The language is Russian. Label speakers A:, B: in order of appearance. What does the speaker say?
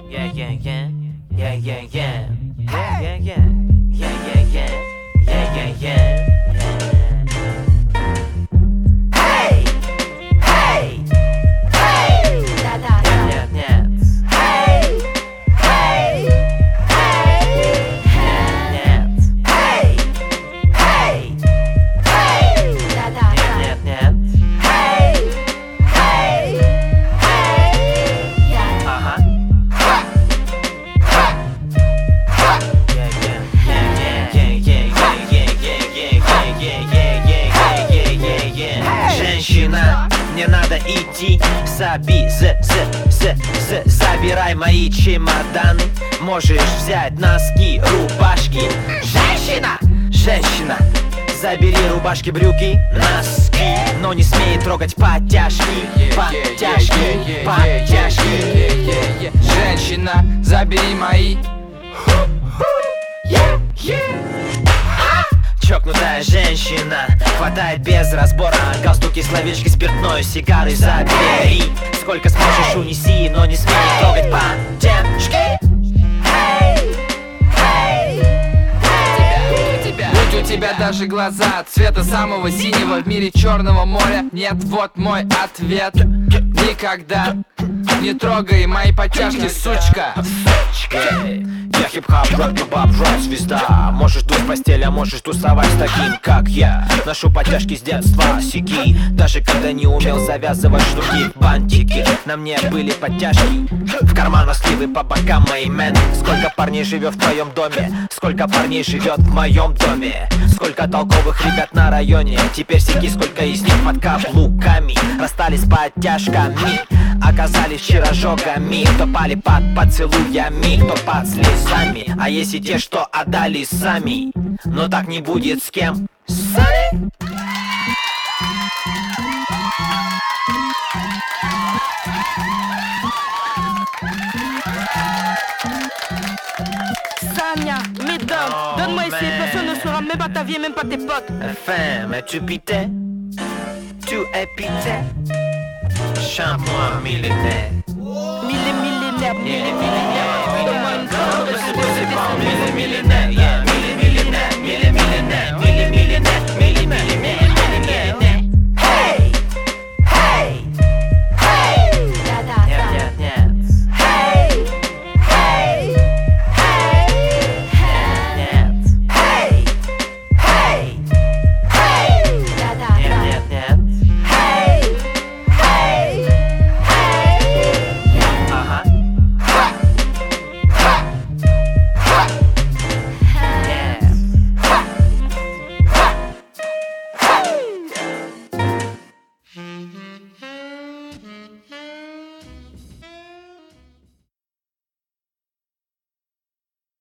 A: Yeah, yeah, yeah. Yeah, yeah, yeah. Yeah, yeah, yeah. Yeah, yeah, yeah. Yeah, yeah, yeah. Hey! Hey! Hey! Нет, нет. Hey! Hey! Hey! Нет, нет. Hey! Hey! Hey! Нет, нет, нет. Hey! Hey! Hey! Ага. Женщина, мне надо идти. Забирай мои чемоданы. Можешь взять носки, рубашки. Женщина, женщина, забери рубашки, брюки, носки. Но не смей трогать подтяжки, подтяжки, подтяжки.
B: Женщина, забери мои.
A: Чокнутая женщина хватает без разбора галстуки, словечки, спиртное, сигары забери. Сколько сможешь унеси, но не смей трогать подтяжки.
B: Будь у тебя даже глаза цвета самого синего в мире Черного моря. Нет, вот мой ответ. Никогда не трогай мои подтяжки, сучка.
A: Я хип-хоп, рэп-бибап, рок-звезда. Можешь дуть в постель, а можешь тусовать с таким, как я. Ношу подтяжки с детства, сики. Даже когда не умел завязывать шнурки в бантики. На мне были подтяжки, в карманах сливы, по бокам мои мен. Сколько парней живет в твоем доме? Сколько парней живет в моем доме? Сколько толковых ребят на районе? Теперь сики, сколько из них под каблуками? Расстались с подтяжками, оказались вчера жогами. Кто пали под поцелуями, кто под слезами. А если те, что отдали сами, но так не будет с кем. Сами.
C: Sania, mesdames, donne-moi ici, personne ne saura, même pas ta vie, même pas tes potes.
A: Femme, tu pitais, tu es pité. Chante-moi millénaire.
C: Millénaire,
A: Millénaire, millénaire.